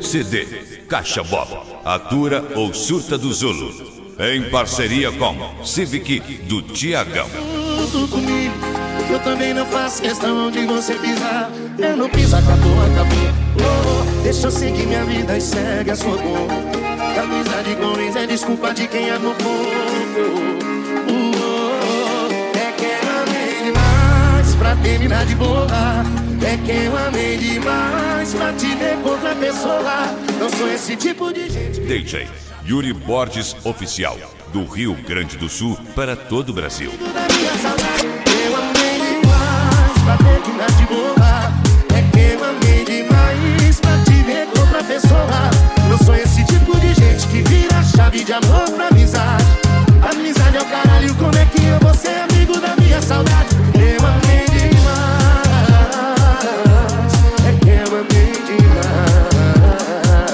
CD Caixa Bob, Atura ou Surta do Zulu, em parceria com Civic do Tiagão. Tudo comigo, eu também não faço questão de você pisar. Eu não piso, acabou, acabou. Deixa eu seguir minha vida e segue a sua cor. Amizade com ex é desculpa de quem amou pouco. É que eu amei demais pra terminar de boa. É que eu amei demais pra te ver com outra pessoa. Não sou esse tipo de gente. DJ Yuri Borges Oficial, do Rio Grande do Sul para todo o Brasil. Eu amei demais pra terminar de boa. É que eu amei demais pra te ver com outra pessoa. Não sou esse tipo de gente que vira chave de amor pra amizade. Amizade é o caralho, como é que eu vou ser amigo da minha saudade? Eu amei demais. É que eu amei demais.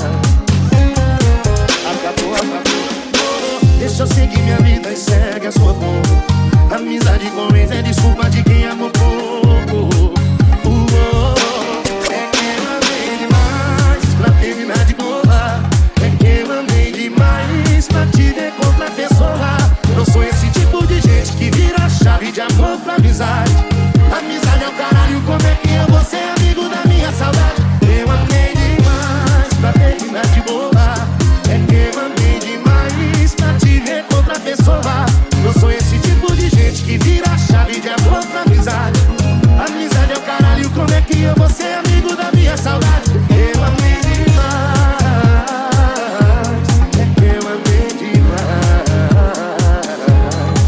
Acabou, acabou. Deixa eu seguir minha vida e segue a sua cor. Amizade com ex é desculpa de quem amou pouco. É que eu amei demais pra terminar de boa. É que eu amei demais pra te ver com outra pessoa. Não sou esse tipo de gente que vira chave de amor pra amizade. Amizade é o caralho, como é que eu vou ser amigo da minha saudade? Eu amei demais pra terminar de boa. É que eu amei demais pra te ver com outra pessoa. Não sou esse tipo de gente que vira chave de amor pra amizade. Amizade é o caralho, como é que eu vou ser amigo da minha saudade? Eu amei demais. É que eu amei demais.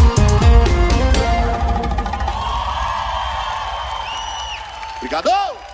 Obrigado!